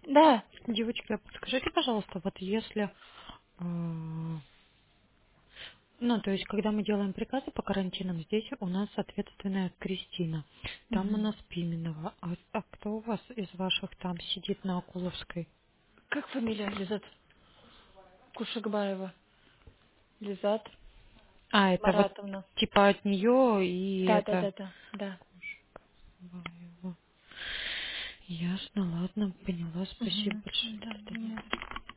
Да. Девочка, подскажите, пожалуйста, вот если, ну, то есть, когда мы делаем приказы по карантинам, здесь у нас ответственная Кристина, там у Мгм. нас Пименова, а кто у вас из ваших там сидит на Акуловской? Как фамилия? Лизат Кушакбаева. Лизат А, это вот Маратовна. типа от нее и Да, да, это... да, да, да. Баева. Ясно, ладно, поняла, спасибо Мгм. большое. Да, До свидания. нет.